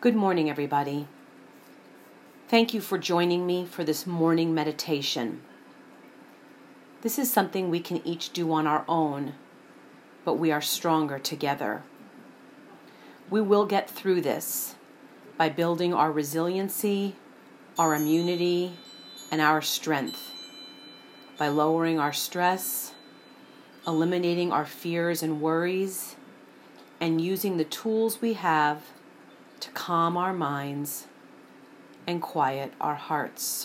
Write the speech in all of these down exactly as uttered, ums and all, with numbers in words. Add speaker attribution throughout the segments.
Speaker 1: Good morning, everybody. Thank you for joining me for this morning meditation. This is something we can each do on our own, but we are stronger together. We will get through this by building our resiliency, our immunity, and our strength, by lowering our stress, eliminating our fears and worries, and using the tools we have to calm our minds and quiet our hearts.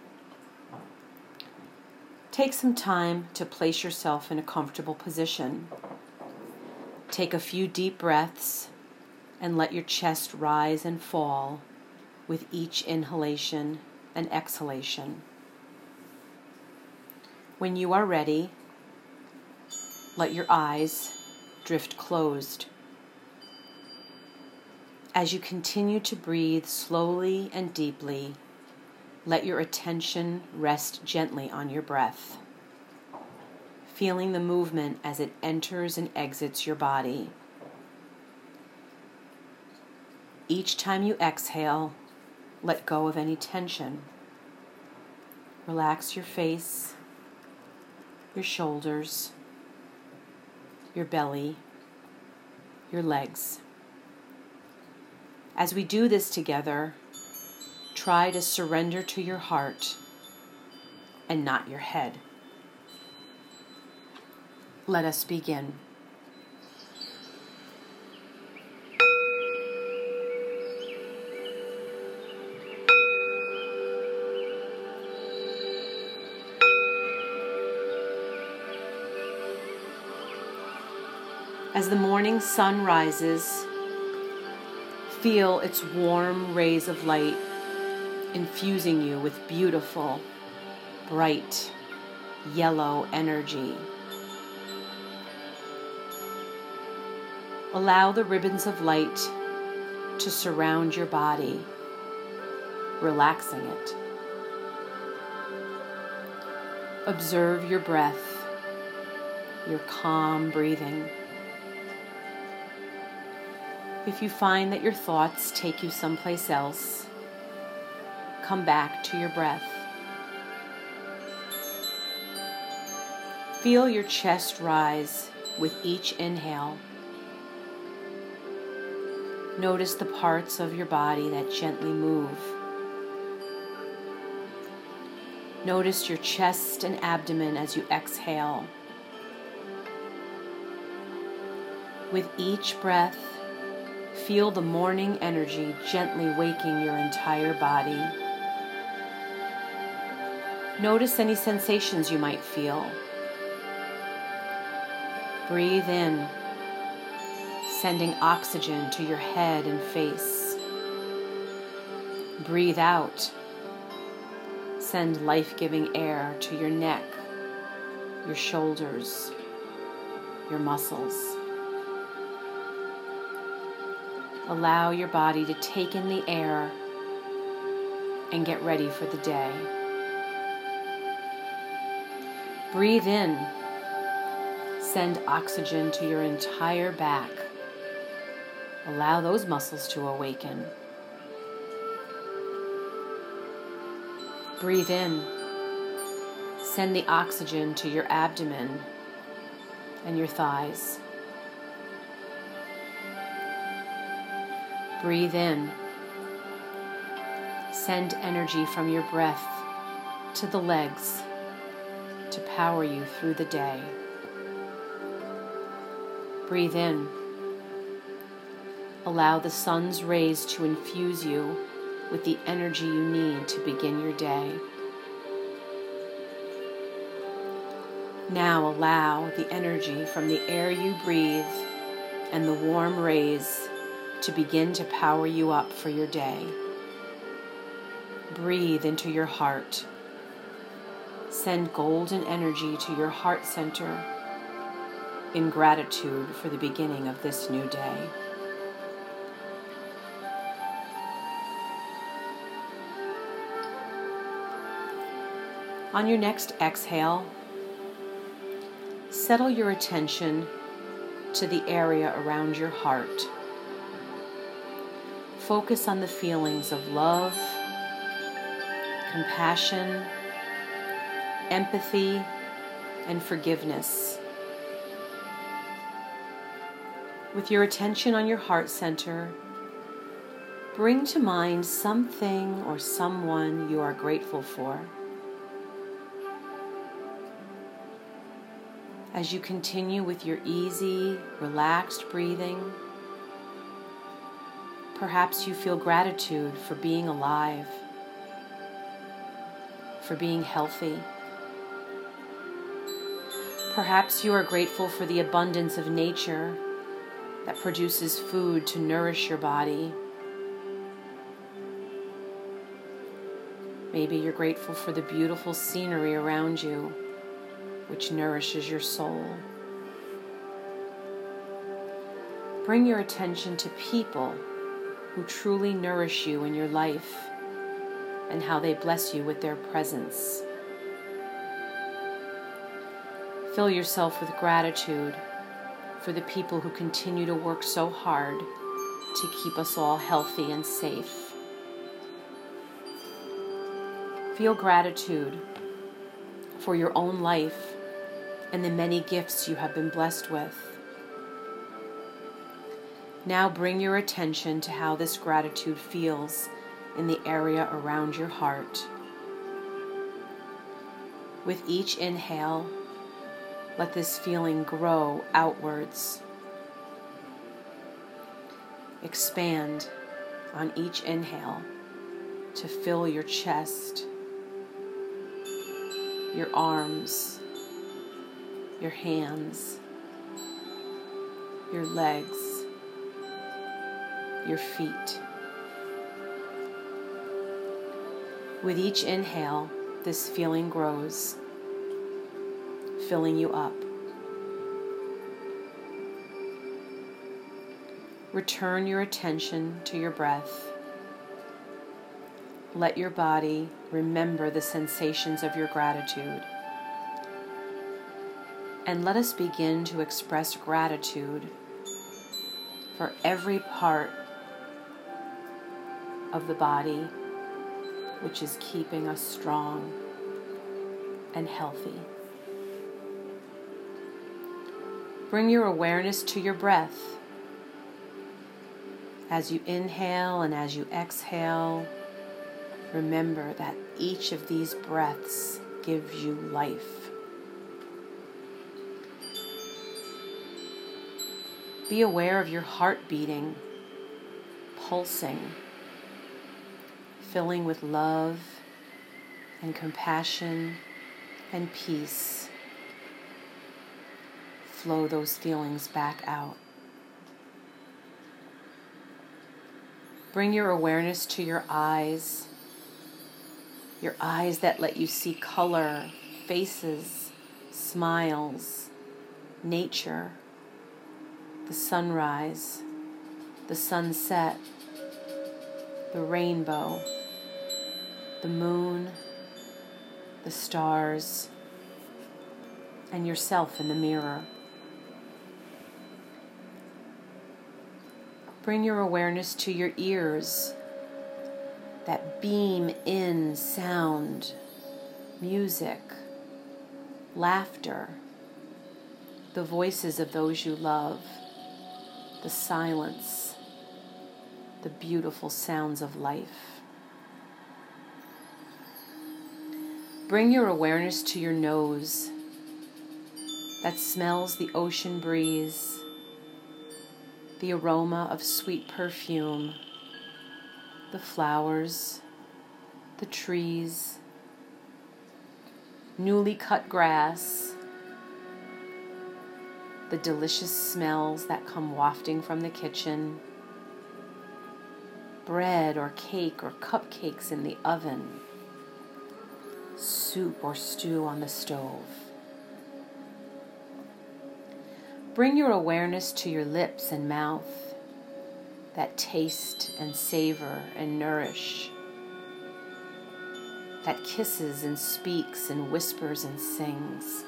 Speaker 1: Take some time to place yourself in a comfortable position. Take a few deep breaths and let your chest rise and fall with each inhalation and exhalation. When you are ready, let your eyes drift closed. As you continue to breathe slowly and deeply, let your attention rest gently on your breath, feeling the movement as it enters and exits your body. Each time you exhale, let go of any tension. Relax your face, your shoulders, your belly, your legs. As we do this together, try to surrender to your heart and not your head. Let us begin. As the morning sun rises, feel its warm rays of light infusing you with beautiful, bright, yellow energy. Allow the ribbons of light to surround your body, relaxing it. Observe your breath, your calm breathing. If you find that your thoughts take you someplace else, come back to your breath. Feel your chest rise with each inhale. Notice the parts of your body that gently move. Notice your chest and abdomen as you exhale. With each breath, feel the morning energy gently waking your entire body. Notice any sensations you might feel. Breathe in, sending oxygen to your head and face. Breathe out, send life-giving air to your neck, your shoulders, your muscles. Allow your body to take in the air and get ready for the day. Breathe in. Send oxygen to your entire back. Allow those muscles to awaken. Breathe in. Send the oxygen to your abdomen and your thighs. Breathe in. Send energy from your breath to the legs to power you through the day. Breathe in. Allow the sun's rays to infuse you with the energy you need to begin your day. Now allow the energy from the air you breathe and the warm rays to begin to power you up for your day. Breathe into your heart. Send golden energy to your heart center in gratitude for the beginning of this new day. On your next exhale, settle your attention to the area around your heart. focus on the feelings of love, compassion, empathy, and forgiveness. With your attention on your heart center, bring to mind something or someone you are grateful for. As you continue with your easy, relaxed breathing, perhaps you feel gratitude for being alive, for being healthy. Perhaps you are grateful for the abundance of nature that produces food to nourish your body. Maybe you're grateful for the beautiful scenery around you, which nourishes your soul. Bring your attention to people who truly nourish you in your life and how they bless you with their presence. Fill yourself with gratitude for the people who continue to work so hard to keep us all healthy and safe. Feel gratitude for your own life and the many gifts you have been blessed with. Now bring your attention to how this gratitude feels in the area around your heart. With each inhale, let this feeling grow outwards. Expand on each inhale to fill your chest, your arms, your hands, your legs, your feet. With each inhale, this feeling grows, filling you up. Return your attention to your breath. Let your body remember the sensations of your gratitude. And let us begin to express gratitude for every part of the body which is keeping us strong and healthy. Bring your awareness to your breath. As you inhale and as you exhale, remember that each of these breaths gives you life. Be aware of your heart beating, pulsing, filling with love and compassion and peace. Flow those feelings back out. Bring your awareness to your eyes, your eyes that let you see color, faces, smiles, nature, the sunrise, the sunset, the rainbow, the moon, the stars, and yourself in the mirror. Bring your awareness to your ears that beam in sound, music, laughter, the voices of those you love, the silence, the beautiful sounds of life. Bring your awareness to your nose that smells the ocean breeze, the aroma of sweet perfume, the flowers, the trees, newly cut grass, the delicious smells that come wafting from the kitchen, bread or cake or cupcakes in the oven, soup or stew on the stove. Bring your awareness to your lips and mouth that taste and savor and nourish, that kisses and speaks and whispers and sings.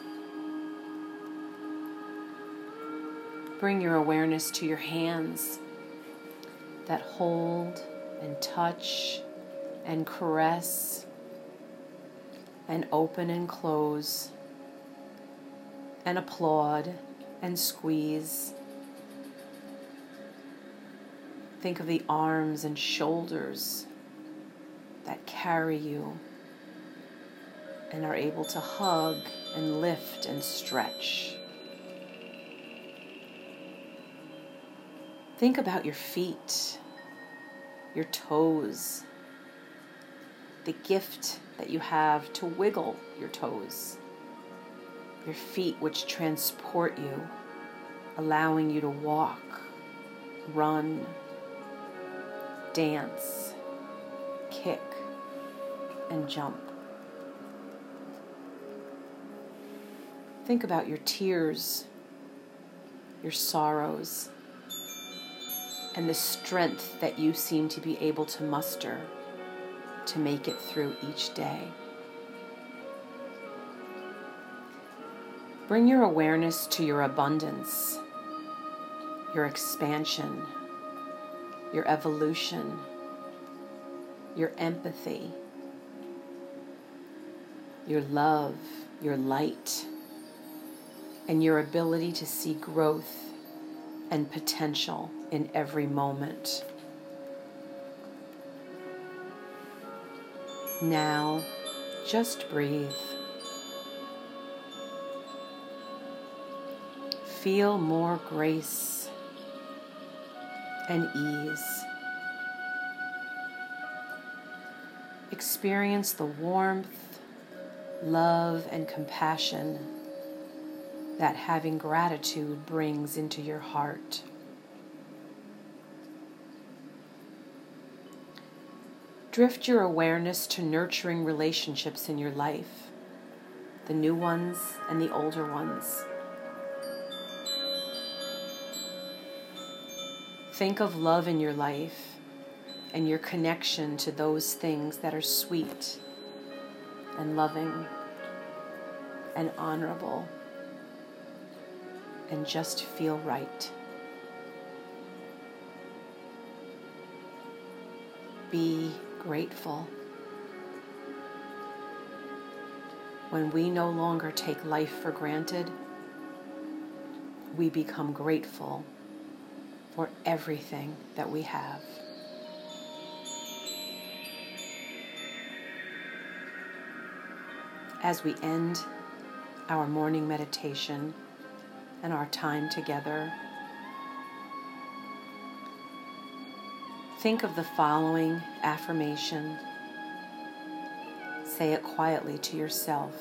Speaker 1: Bring your awareness to your hands that hold and touch and caress and open and close and applaud and squeeze. Think of the arms and shoulders that carry you and are able to hug and lift and stretch. Think about your feet, your toes, the gift that you have to wiggle your toes, your feet which transport you, allowing you to walk, run, dance, kick, and jump. Think about your tears, your sorrows, and the strength that you seem to be able to muster to make it through each day. Bring your awareness to your abundance, your expansion, your evolution, your empathy, your love, your light, and your ability to see growth and potential in every moment. Now, just breathe. Feel more grace and ease. Experience the warmth, love, and compassion that having gratitude brings into your heart. Drift your awareness to nurturing relationships in your life, the new ones and the older ones. Think of love in your life and your connection to those things that are sweet and loving and honorable and just feel right. Be grateful. When we no longer take life for granted, we become grateful for everything that we have. As we end our morning meditation and our time together, think of the following affirmation. Say it quietly to yourself.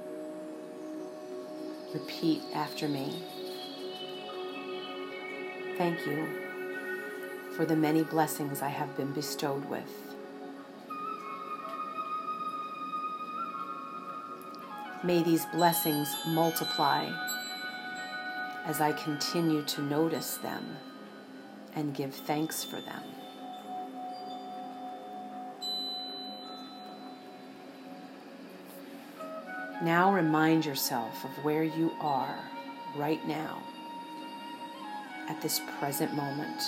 Speaker 1: Repeat after me. Thank you for the many blessings I have been bestowed with. May these blessings multiply as I continue to notice them and give thanks for them. Now remind yourself of where you are right now at this present moment.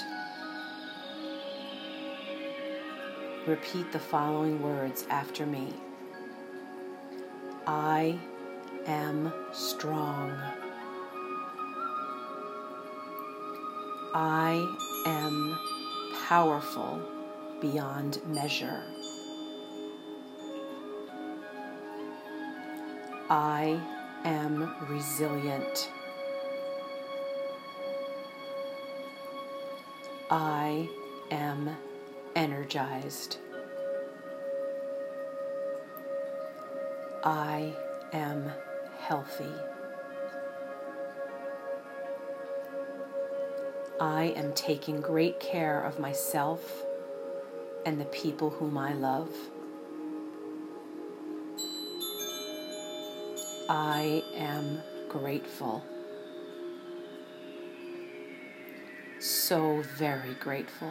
Speaker 1: Repeat the following words after me. I am strong. I am powerful beyond measure. I am resilient. I am energized. I am healthy. I am taking great care of myself and the people whom I love. I am grateful. So very grateful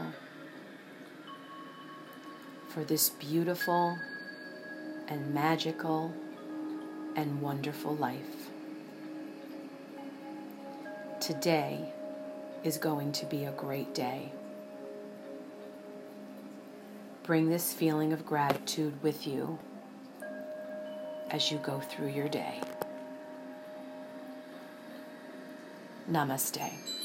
Speaker 1: for this beautiful and magical and wonderful life. Today is going to be a great day. bring this feeling of gratitude with you as you go through your day. Namaste.